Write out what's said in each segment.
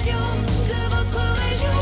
de votre région.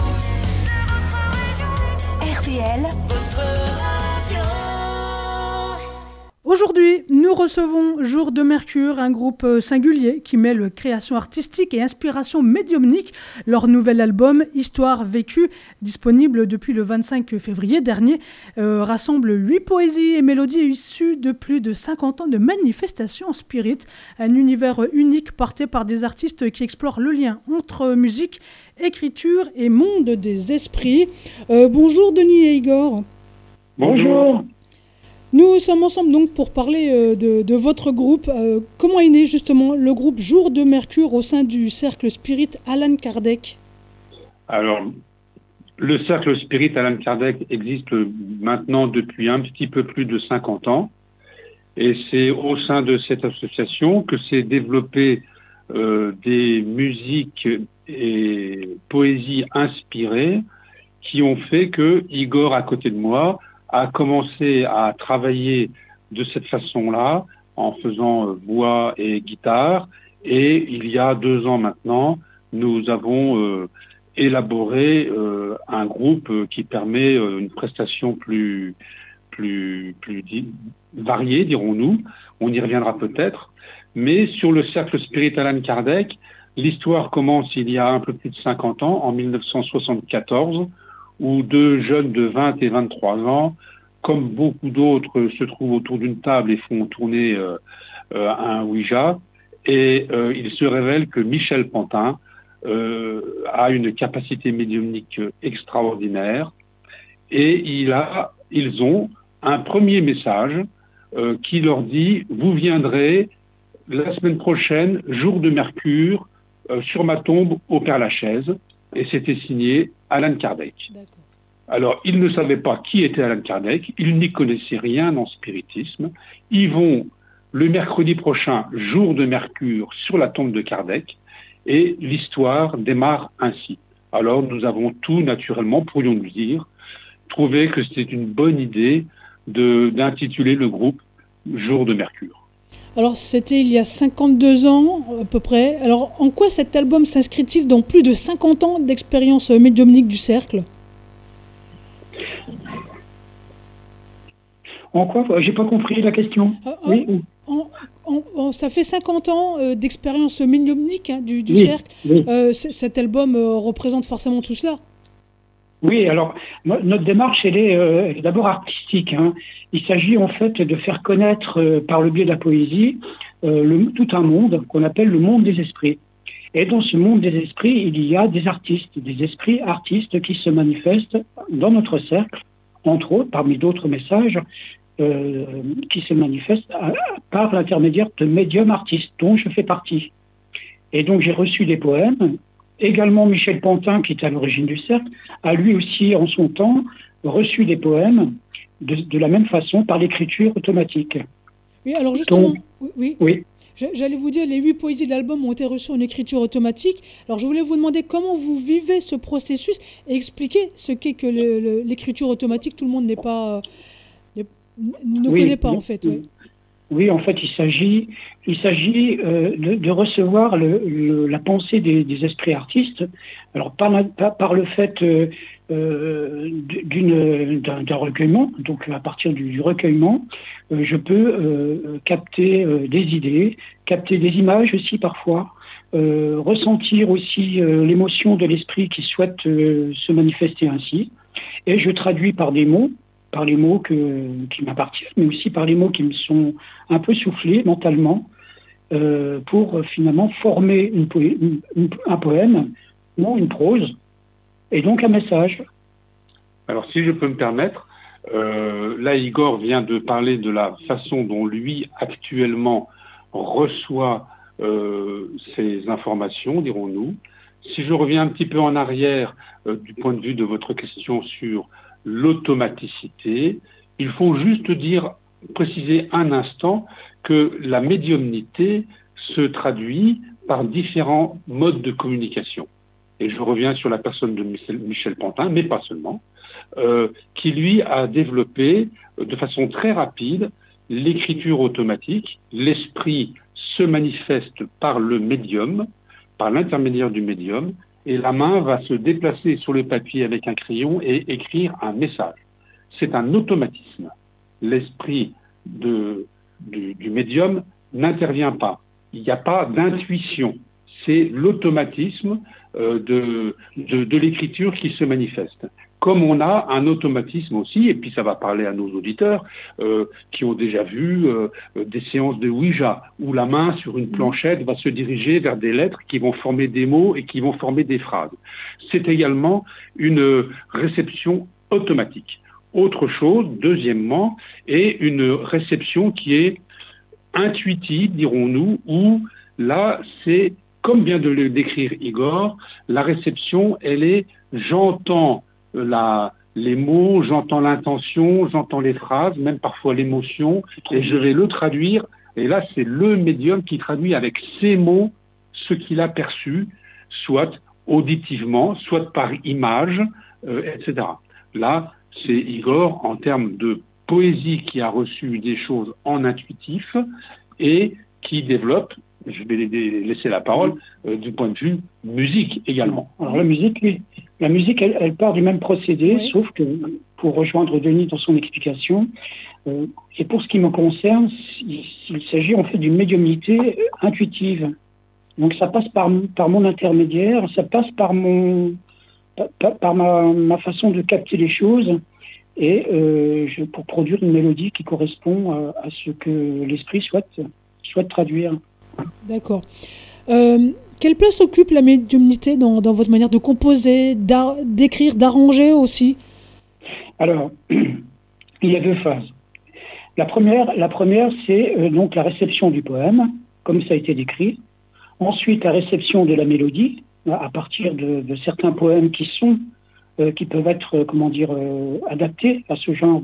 RPL, votre radio. Aujourd'hui, nous recevons Jour de Mercure, un groupe singulier qui mêle création artistique et inspiration médiumnique. Leur nouvel album, Histoire vécue, disponible depuis le 25 février dernier, rassemble 8 poésies et mélodies issues de plus de 50 ans de manifestations spirit. Un univers unique porté par des artistes qui explorent le lien entre musique, écriture et monde des esprits. Bonjour Denis et Igor. Bonjour. Nous sommes ensemble donc pour parler de votre groupe. Comment est né justement le groupe Jour de Mercure au sein du cercle spirit Allan Kardec? Alors, le cercle spirit Allan Kardec existe maintenant depuis un petit peu plus de 50 ans. Et c'est au sein de cette association que s'est développé des musiques et poésies inspirées qui ont fait que Igor, à côté de moi, a commencé à travailler de cette façon-là, en faisant voix et guitare. Et il y a 2 ans maintenant, nous avons élaboré un groupe qui permet une prestation plus variée, dirons-nous. On y reviendra peut-être. Mais sur le cercle spirit Allan Kardec, l'histoire commence il y a un peu plus de 50 ans, en 1974, où 2 jeunes de 20 et 23 ans, comme beaucoup d'autres, se trouvent autour d'une table et font tourner un Ouija. Et il se révèle que Michel Pantin a une capacité médiumnique extraordinaire. Et ils ont un premier message qui leur dit « Vous viendrez la semaine prochaine, jour de Mercure, sur ma tombe au Père-Lachaise ». Et c'était signé Allan Kardec. D'accord. Alors, ils ne savaient pas qui était Allan Kardec, ils n'y connaissaient rien en spiritisme. Ils vont le mercredi prochain, jour de Mercure, sur la tombe de Kardec, et l'histoire démarre ainsi. Alors, nous avons tout naturellement, pourrions-nous dire, trouvé que c'était une bonne idée d'intituler le groupe Jour de Mercure. Alors, c'était il y a 52 ans, à peu près. Alors, en quoi cet album s'inscrit-il dans plus de 50 ans d'expérience médiumnique du cercle? En quoi? J'ai pas compris la question. Oui. Ça fait 50 ans d'expérience médiumnique du cercle. Oui. Cet album représente forcément tout cela. Oui, alors notre démarche, elle est d'abord artistique. Il s'agit en fait de faire connaître par le biais de la poésie tout un monde qu'on appelle le monde des esprits. Et dans ce monde des esprits, il y a des artistes, des esprits artistes qui se manifestent dans notre cercle, entre autres, parmi d'autres messages, qui se manifestent par l'intermédiaire de médiums artistes, dont je fais partie. Et donc j'ai reçu des poèmes. Également Michel Pantin, qui est à l'origine du cercle, a lui aussi, en son temps, reçu des poèmes de la même façon par l'écriture automatique. Oui, alors justement, oui. J'allais vous dire, les 8 poésies de l'album ont été reçues en écriture automatique. Alors je voulais vous demander comment vous vivez ce processus et expliquer ce qu'est que l'écriture automatique. Tout le monde ne connaît pas en fait. Oui, en fait, il s'agit de recevoir la pensée des esprits artistes. Alors par le fait d'un recueillement, donc à partir du recueillement, je peux capter des idées, capter des images aussi parfois, ressentir aussi l'émotion de l'esprit qui souhaite se manifester ainsi, et je traduis par des mots, par les mots qui m'appartiennent, mais aussi par les mots qui me sont un peu soufflés mentalement, pour finalement former un poème ou une prose, et donc un message. Alors si je peux me permettre, là Igor vient de parler de la façon dont lui actuellement reçoit ces informations, dirons-nous. Si je reviens un petit peu en arrière du point de vue de votre question sur l'automaticité, il faut juste préciser un instant que la médiumnité se traduit par différents modes de communication. Et je reviens sur la personne de Michel Pantin, mais pas seulement, qui lui a développé de façon très rapide l'écriture automatique. L'esprit se manifeste par le médium, par l'intermédiaire du médium, et la main va se déplacer sur le papier avec un crayon et écrire un message. C'est un automatisme. L'esprit du médium n'intervient pas. Il n'y a pas d'intuition. C'est l'automatisme de l'écriture qui se manifeste. Comme on a un automatisme aussi, et puis ça va parler à nos auditeurs qui ont déjà vu des séances de Ouija, où la main sur une planchette va se diriger vers des lettres qui vont former des mots et qui vont former des phrases. C'est également une réception automatique. Autre chose, deuxièmement, est une réception qui est intuitive, dirons-nous, où là, c'est, comme vient de le décrire Igor, la réception, elle est j'entends les mots, j'entends l'intention, j'entends les phrases, même parfois l'émotion, et je vais le traduire. Et là, c'est le médium qui traduit avec ses mots ce qu'il a perçu, soit auditivement, soit par image, etc. Là, c'est Igor, en termes de poésie, qui a reçu des choses en intuitif et qui développe, je vais laisser la parole, du point de vue musique également. Alors la musique, oui. La musique, elle part du même procédé, oui. Sauf que, pour rejoindre Denis dans son explication, et pour ce qui me concerne, il s'agit en fait d'une médiumnité intuitive. Donc ça passe par mon intermédiaire, ça passe par ma façon de capter les choses, et pour produire une mélodie qui correspond à ce que l'esprit souhaite traduire. D'accord. Quelle place occupe la médiumnité dans votre manière de composer, d'écrire, d'arranger aussi? Alors, il y a deux phases. La première, c'est donc la réception du poème, comme ça a été décrit. Ensuite, la réception de la mélodie, à partir de certains poèmes qui peuvent être, adaptés à ce genre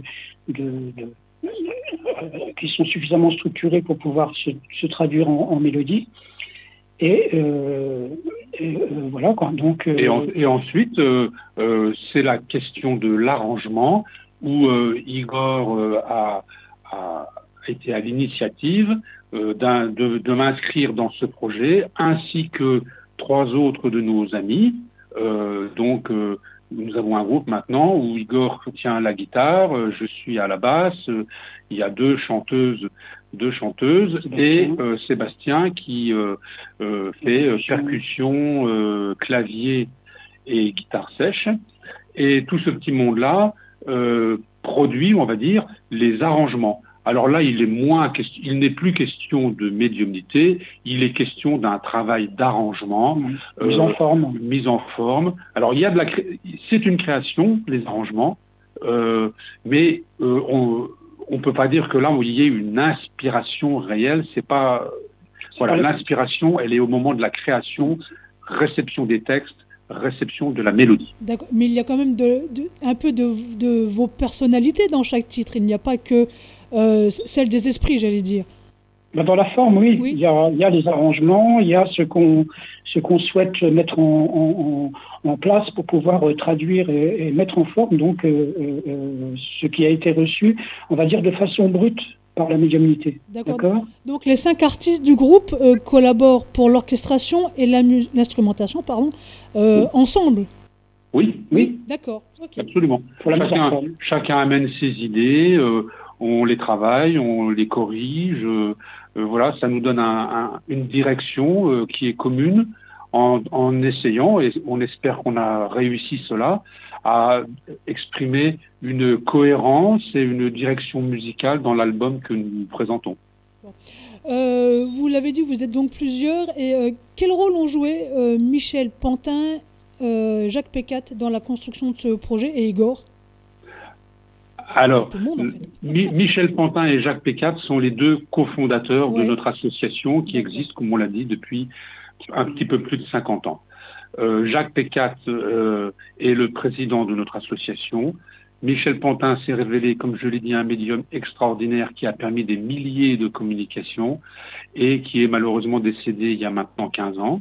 qui sont suffisamment structurés pour pouvoir se traduire en mélodie. Et voilà quoi. Donc, et ensuite, c'est la question de l'arrangement où Igor a été à l'initiative de m'inscrire dans ce projet, ainsi que 3 autres de nos amis. Nous avons un groupe maintenant où Igor tient la guitare, je suis à la basse, il y a deux chanteuses et Sébastien qui fait percussion, clavier et guitare sèche. Et tout ce petit monde-là produit, on va dire, les arrangements. Alors là, il n'est plus question de médiumnité, il est question d'un travail d'arrangement, mise en forme. Alors c'est une création, les arrangements, mais on peut pas dire que là il y ait une inspiration réelle. C'est pas l'inspiration, elle est au moment de la création, réception des textes, réception de la mélodie. D'accord, mais il y a quand même un peu de vos personnalités dans chaque titre. Il n'y a pas que celle des esprits, j'allais dire. Dans la forme, oui. Il y a les arrangements, il y a ce qu'on souhaite mettre en place pour pouvoir traduire et mettre en forme donc ce qui a été reçu, on va dire de façon brute par la médiumnité. D'accord. Donc les 5 artistes du groupe collaborent pour l'orchestration et l'instrumentation, ensemble. Oui. D'accord. Okay. Absolument. Chacun amène ses idées. On les travaille, on les corrige, ça nous donne une direction qui est commune en essayant, et on espère qu'on a réussi cela, à exprimer une cohérence et une direction musicale dans l'album que nous présentons. Vous l'avez dit, vous êtes donc plusieurs, et quel rôle ont joué Michel Pantin, Jacques Pécat dans la construction de ce projet, et Igor ? Alors, Michel Pantin et Jacques Pécat sont les 2 cofondateurs de notre association qui existe, comme on l'a dit, depuis un petit peu plus de 50 ans. Jacques Pécat est le président de notre association. Michel Pantin s'est révélé, comme je l'ai dit, un médium extraordinaire qui a permis des milliers de communications et qui est malheureusement décédé il y a maintenant 15 ans.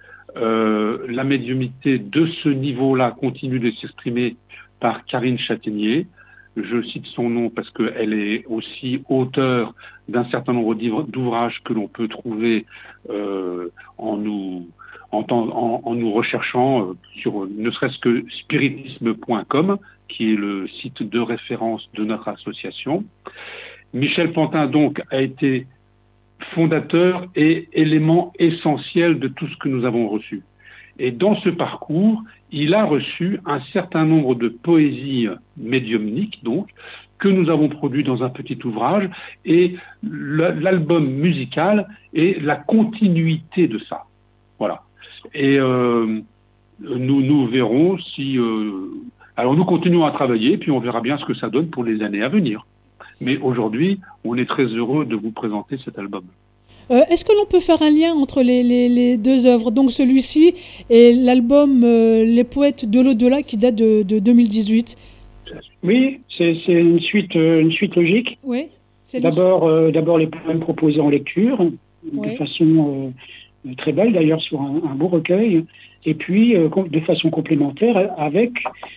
La médiumnité de ce niveau-là continue de s'exprimer par Karine Châtaignier. Je cite son nom parce qu'elle est aussi auteure d'un certain nombre d'ouvrages que l'on peut trouver en nous en nous recherchant sur ne serait-ce que spiritisme.com, qui est le site de référence de notre association. Michel Pantin, donc, a été fondateur et élément essentiel de tout ce que nous avons reçu. Et dans ce parcours, il a reçu un certain nombre de poésies médiumniques, donc, que nous avons produit dans un petit ouvrage, et l'album musical est la continuité de ça. Voilà. Et nous verrons si... alors nous continuons à travailler, puis on verra bien ce que ça donne pour les années à venir. Mais aujourd'hui, on est très heureux de vous présenter cet album. Est-ce que l'on peut faire un lien entre les deux œuvres, donc celui-ci et l'album Les Poètes de l'au-delà qui date de 2018? Oui, c'est une suite logique. Oui. D'abord les poèmes proposés en lecture, Oui. de façon très belle d'ailleurs, sur un beau recueil, et puis de façon complémentaire avec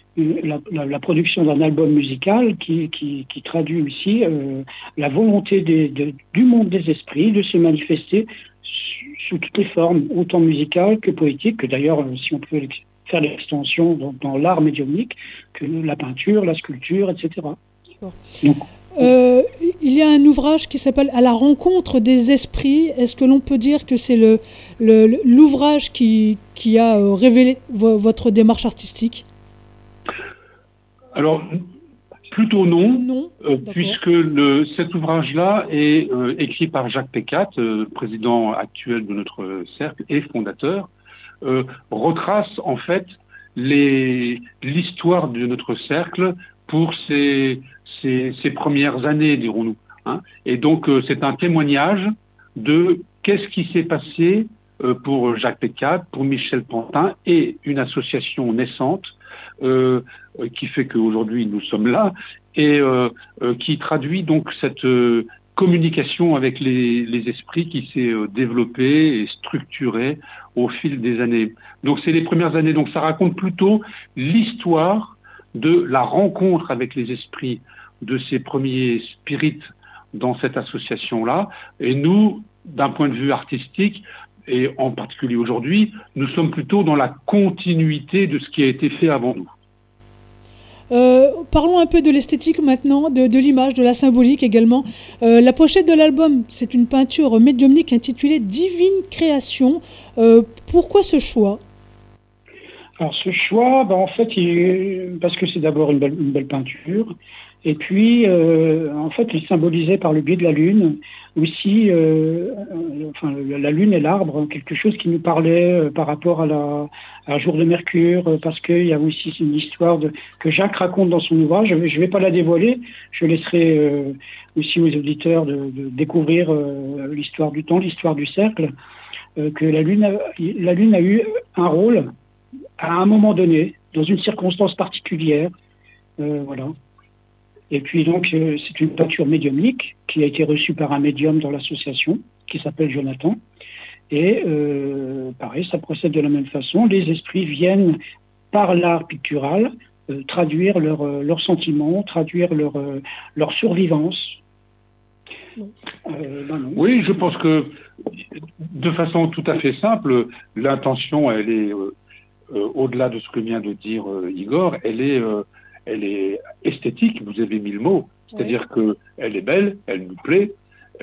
la production d'un album musical qui traduit aussi la volonté du monde des esprits de se manifester sous toutes les formes, autant musicales que poétiques, que d'ailleurs, si on peut faire l'extension dans l'art médiumnique, que la peinture, la sculpture, etc. Donc, il y a un ouvrage qui s'appelle « À la rencontre des esprits ». Est-ce que l'on peut dire que c'est l'ouvrage qui a révélé votre démarche artistique? Alors, plutôt non, Non, puisque cet ouvrage-là est écrit par Jacques Pécat, président actuel de notre cercle et fondateur, retrace en fait l'histoire de notre cercle pour ses premières années, dirons-nous. Hein. Et donc, c'est un témoignage de qu'est-ce qui s'est passé pour Jacques Pécat, pour Michel Pantin et une association naissante qui fait qu'aujourd'hui nous sommes là et qui traduit donc cette communication avec les esprits qui s'est développée et structurée au fil des années. Donc c'est les premières années, donc ça raconte plutôt l'histoire de la rencontre avec les esprits de ces premiers spirites dans cette association-là. Et nous, d'un point de vue artistique, et en particulier aujourd'hui, nous sommes plutôt dans la continuité de ce qui a été fait avant nous. Parlons un peu de l'esthétique maintenant, de l'image, de la symbolique également. La pochette de l'album, c'est une peinture médiumnique intitulée « Divine Création ». Pourquoi ce choix ? Alors ce choix, en fait, parce que c'est d'abord une belle peinture, et puis en fait, il est symbolisé par le biais de la Lune, aussi, la Lune et l'arbre, quelque chose qui nous parlait par rapport à un jour de Mercure, parce qu'il y a aussi une histoire que Jacques raconte dans son ouvrage. Je ne vais pas la dévoiler, je laisserai aussi aux auditeurs de découvrir l'histoire du temps, l'histoire du cercle, que la Lune a eu un rôle à un moment donné, dans une circonstance particulière, voilà. Et puis donc, c'est une peinture médiumnique qui a été reçue par un médium dans l'association, qui s'appelle Jonathan. Et pareil, ça procède de la même façon. Les esprits viennent, par l'art pictural, traduire leurs sentiments, traduire leur survivance. Non. Oui, je pense que, de façon tout à fait simple, l'intention, elle est... au-delà de ce que vient de dire Igor, elle est esthétique, vous avez mis le mot, c'est-à-dire qu'elle est belle, elle nous plaît,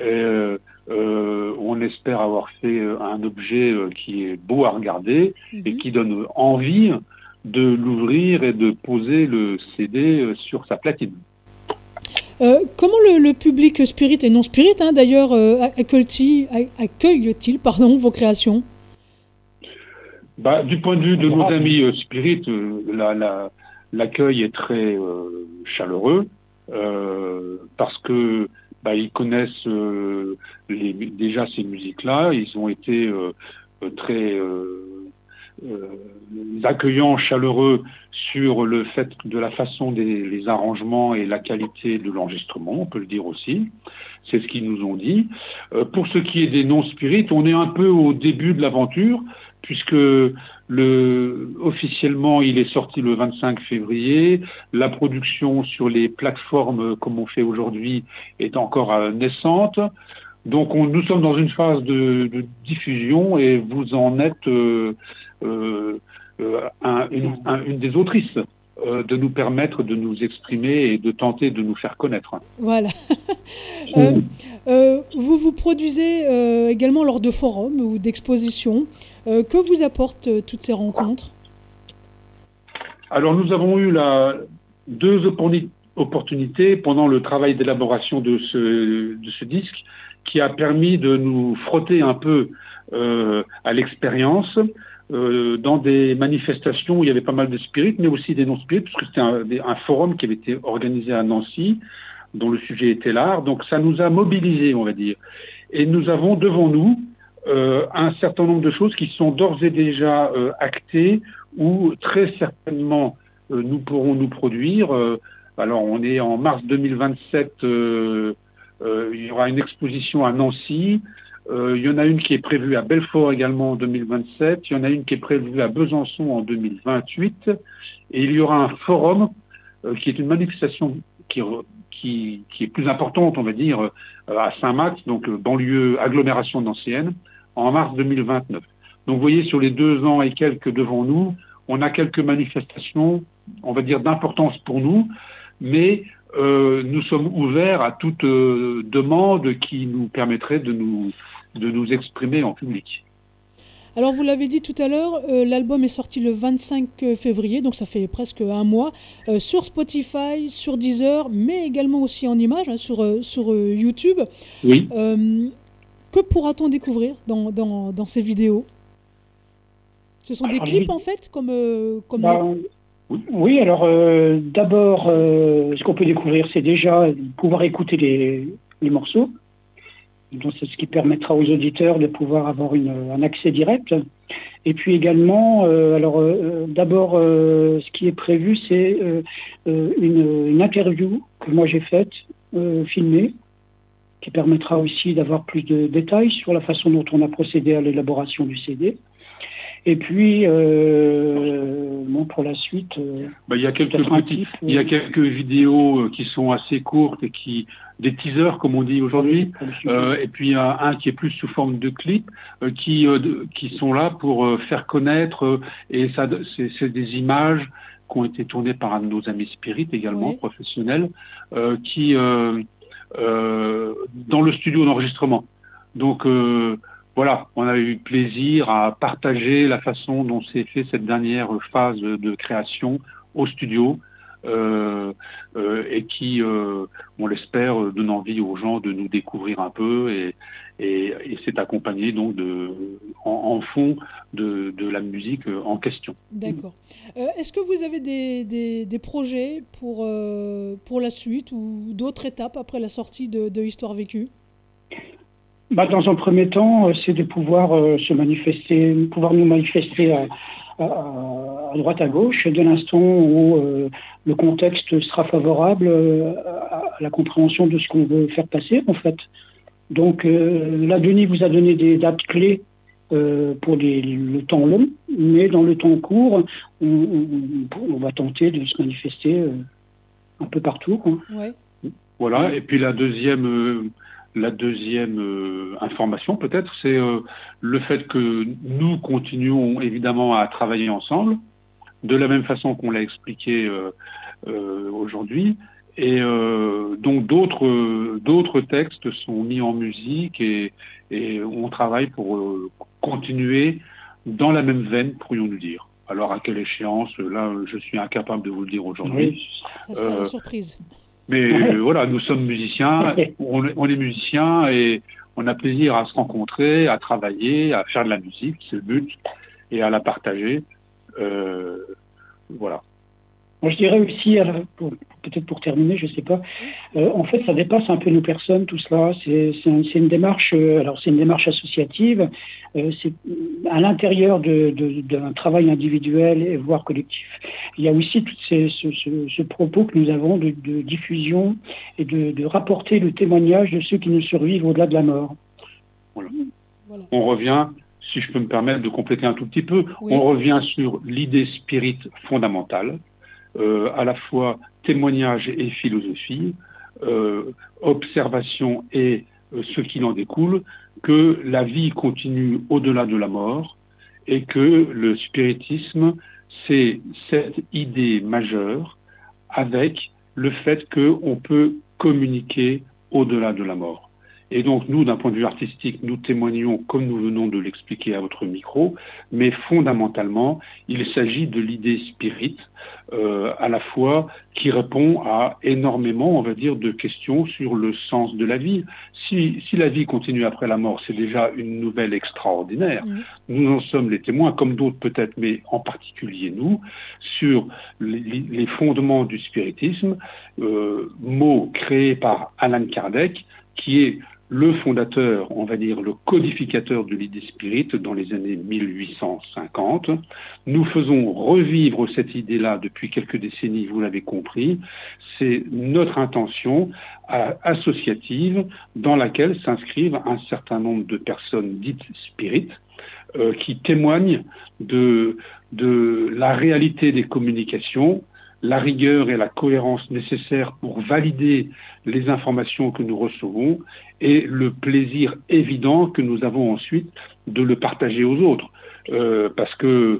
on espère avoir fait un objet qui est beau à regarder et qui donne envie de l'ouvrir et de poser le CD sur sa platine. Comment le public spirit et non spirit, d'ailleurs, accueille-t-il vos créations ? Du point de vue de nos amis spirit, l'accueil est très chaleureux parce que ils connaissent déjà ces musiques-là. Ils ont été très accueillants, chaleureux sur le fait de la façon des arrangements et la qualité de l'enregistrement, on peut le dire aussi. C'est ce qu'ils nous ont dit. Pour ce qui est des non-spirites, on est un peu au début de l'aventure, puisque officiellement, il est sorti le 25 février. La production sur les plateformes, comme on fait aujourd'hui, est encore naissante. Donc nous sommes dans une phase de diffusion et vous en êtes une des autrices de nous permettre de nous exprimer et de tenter de nous faire connaître. Voilà. Vous produisez également lors de forums ou d'expositions. Que vous apportent toutes ces rencontres? Alors nous avons eu deux opportunités pendant le travail d'élaboration de ce disque qui a permis de nous frotter un peu à l'expérience dans des manifestations où il y avait pas mal de spirites, mais aussi des non-spirites, parce que c'était un forum qui avait été organisé à Nancy, dont le sujet était l'art. Donc ça nous a mobilisés, on va dire. Et nous avons devant nous un certain nombre de choses qui sont d'ores et déjà actées, ou très certainement nous pourrons nous produire. Alors on est en mars 2027, il y aura une exposition à Nancy. Il y en a une qui est prévue à Belfort également en 2027. Il y en a une qui est prévue à Besançon en 2028. Et il y aura un forum qui est une manifestation qui est plus importante, on va dire, à Saint-Max, donc banlieue agglomération nancéenne, en mars 2029. Donc vous voyez, sur les 2 ans et quelques devant nous, on a quelques manifestations, on va dire, d'importance pour nous, mais nous sommes ouverts à toute demande qui nous permettrait de nous exprimer en public. Alors vous l'avez dit tout à l'heure, l'album est sorti le 25 février, donc ça fait presque un mois, sur Spotify, sur Deezer, mais également aussi en images, sur YouTube. Oui. Que pourra-t-on découvrir dans ces vidéos? Ce sont des clips en fait, comme Oui, alors d'abord, ce qu'on peut découvrir, c'est déjà pouvoir écouter les morceaux. Donc c'est ce qui permettra aux auditeurs de pouvoir avoir un accès direct. Et puis également, d'abord, ce qui est prévu, c'est une interview que moi j'ai faite, filmée, qui permettra aussi d'avoir plus de détails sur la façon dont on a procédé à l'élaboration du CD. Et puis, pour la suite... il y a quelques vidéos qui sont assez courtes et des teasers, comme on dit aujourd'hui, et puis un qui est plus sous forme de clip, qui sont là pour faire connaître, et ça, c'est des images qui ont été tournées par un de nos amis spirites également, professionnels, qui dans le studio d'enregistrement. Donc, voilà, on a eu plaisir à partager la façon dont s'est fait cette dernière phase de création au studio et qui, on l'espère, donne envie aux gens de nous découvrir un peu et c'est accompagné donc en fond de la musique en question. D'accord. Est-ce que vous avez des projets pour la suite ou d'autres étapes après la sortie de Histoire vécue? Dans un premier temps, c'est de pouvoir nous manifester à droite, à gauche, dès l'instant où le contexte sera favorable à la compréhension de ce qu'on veut faire passer, en fait. Donc, là, Denis vous a donné des dates clés pour le temps long, mais dans le temps court, on va tenter de se manifester un peu partout. Ouais. Voilà, et puis la deuxième information peut-être, c'est le fait que nous continuons évidemment à travailler ensemble, de la même façon qu'on l'a expliqué aujourd'hui, et donc d'autres textes sont mis en musique et on travaille pour continuer dans la même veine, pourrions-nous dire. Alors à quelle échéance, là je suis incapable de vous le dire aujourd'hui. Oui, ça sera une surprise. Mais voilà, nous sommes musiciens, on est musiciens et on a plaisir à se rencontrer, à travailler, à faire de la musique, c'est le but, et à la partager. Voilà. Moi, je dirais aussi, peut-être pour terminer, je ne sais pas, en fait, ça dépasse un peu nos personnes, tout cela. C'est une démarche, c'est une démarche associative, c'est à l'intérieur d'un travail individuel et voire collectif. Il y a aussi tout ce propos que nous avons de diffusion et de rapporter le témoignage de ceux qui nous survivent au-delà de la mort. Voilà. On revient, si je peux me permettre de compléter un tout petit peu, on revient sur l'idée spirit fondamentale, à la fois témoignage et philosophie, observation et ce qu'il en découle, que la vie continue au-delà de la mort et que le spiritisme, c'est cette idée majeure avec le fait qu'on peut communiquer au-delà de la mort. Et donc nous, d'un point de vue artistique, nous témoignons comme nous venons de l'expliquer à votre micro, mais fondamentalement, il s'agit de l'idée spirit, à la fois qui répond à énormément, on va dire, de questions sur le sens de la vie. Si la vie continue après la mort, c'est déjà une nouvelle extraordinaire. Nous en sommes les témoins, comme d'autres peut-être, mais en particulier nous, sur les fondements du spiritisme, mot créé par Allan Kardec, qui est le fondateur, on va dire, le codificateur de l'idée spirit dans les années 1850. Nous faisons revivre cette idée-là depuis quelques décennies, vous l'avez compris. C'est notre intention associative dans laquelle s'inscrivent un certain nombre de personnes dites spirites qui témoignent de la réalité des communications, la rigueur et la cohérence nécessaires pour valider les informations que nous recevons et le plaisir évident que nous avons ensuite de le partager aux autres. Parce que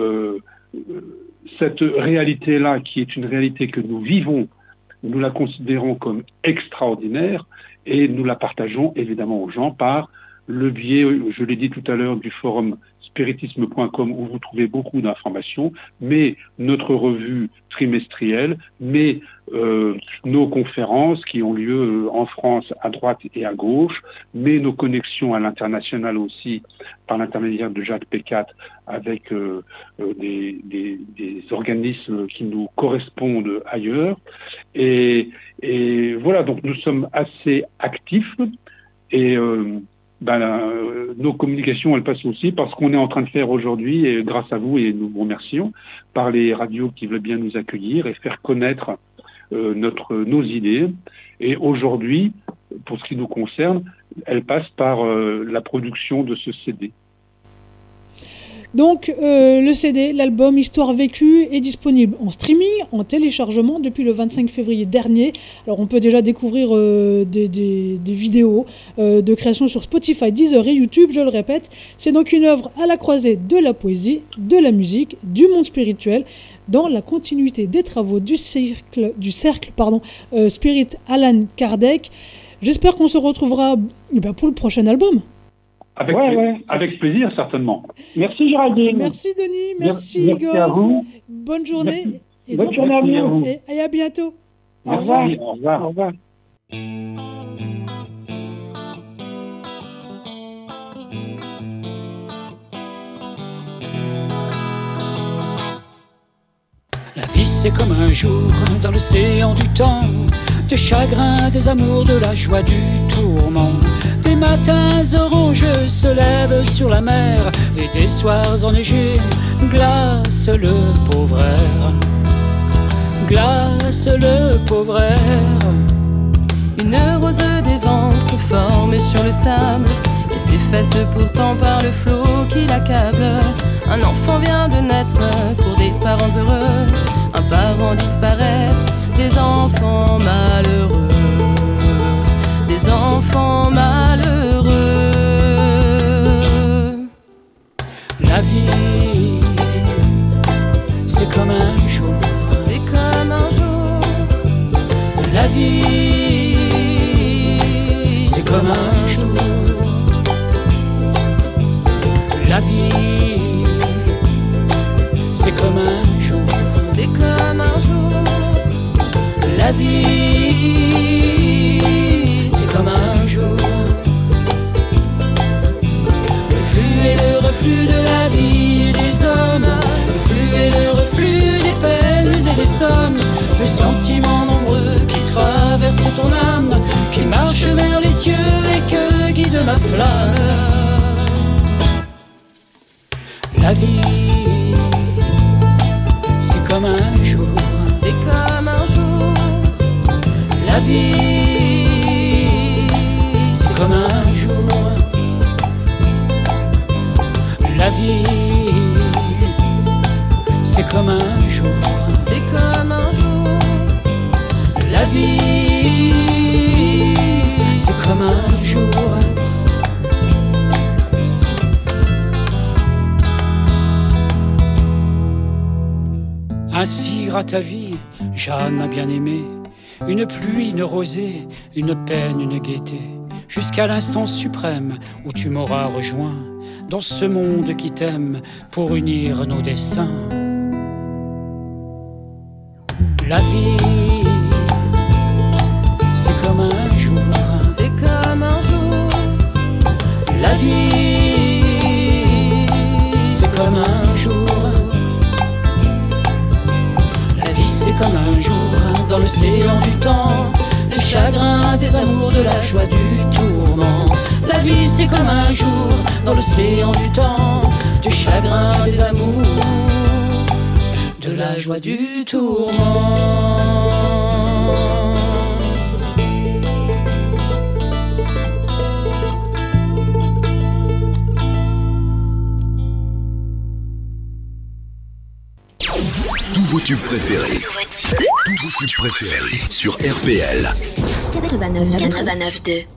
cette réalité-là, qui est une réalité que nous vivons, nous la considérons comme extraordinaire et nous la partageons évidemment aux gens par le biais, je l'ai dit tout à l'heure, du forum spiritisme.com où vous trouvez beaucoup d'informations, mais notre revue trimestrielle, mais nos conférences qui ont lieu en France à droite et à gauche, mais nos connexions à l'international aussi par l'intermédiaire de Jacques Pécat avec des organismes qui nous correspondent ailleurs. Et voilà, donc nous sommes assez actifs et nos communications, elles passent aussi par ce qu'on est en train de faire aujourd'hui, et grâce à vous, et nous vous remercions, par les radios qui veulent bien nous accueillir et faire connaître nos idées. Et aujourd'hui, pour ce qui nous concerne, elles passent par la production de ce CD. Donc, le CD, l'album Histoire vécue est disponible en streaming, en téléchargement depuis le 25 février dernier. Alors, on peut déjà découvrir des vidéos de création sur Spotify, Deezer et YouTube, je le répète. C'est donc une œuvre à la croisée de la poésie, de la musique, du monde spirituel, dans la continuité des travaux du cercle Spirit Allan Kardec. J'espère qu'on se retrouvera pour le prochain album. Avec plaisir, certainement. Merci Géraldine. Merci Denis, merci Igor. Merci à vous. Bonne journée. Bonne journée à vous. Et à bientôt. Au revoir. Au revoir. Au revoir. La vie c'est comme un jour dans l'océan du temps, des chagrins, des amours, de la joie, du tourment. Des matins orangeux se lèvent sur la mer et des soirs enneigés glacent le pauvre air. Glace le pauvre air. Une rose des vents se forme sur le sable et s'efface pourtant par le flot qui l'accable. Un enfant vient de naître pour des parents heureux, un parent disparaître, des enfants malheureux, des enfants malheureux. La vie, c'est comme un jour, c'est comme un jour. La vie, c'est comme un jour. La vie, c'est comme un jour, c'est comme un jour. La vie, c'est comme un jour. Le flux et le reflux de la vie et des hommes, le flux et le reflux des peines et des sommes, de sentiments nombreux qui traversent ton âme, qui marchent vers les cieux et que guide ma flamme. La vie, c'est comme un jour, c'est comme un jour. La vie, c'est comme un jour. La vie, c'est comme un jour, c'est comme un jour. La vie, c'est comme un jour. Ainsi ira ta vie, Jeanne ma bien-aimée, une pluie, une rosée, une peine, une gaieté, jusqu'à l'instant suprême où tu m'auras rejoint dans ce monde qui t'aime pour unir nos destins. La vie, c'est comme un jour. C'est comme un jour. La vie, c'est comme un jour. La vie, c'est comme un jour dans l'océan du temps, des chagrins, des amours, de la joie, du tourment. La vie, c'est comme un jour dans l'océan du temps, du chagrin, des amours, de la joie, du tourment. Tous vos tubes préférés. Tous vos tubes préférés sur RPL. 89.2.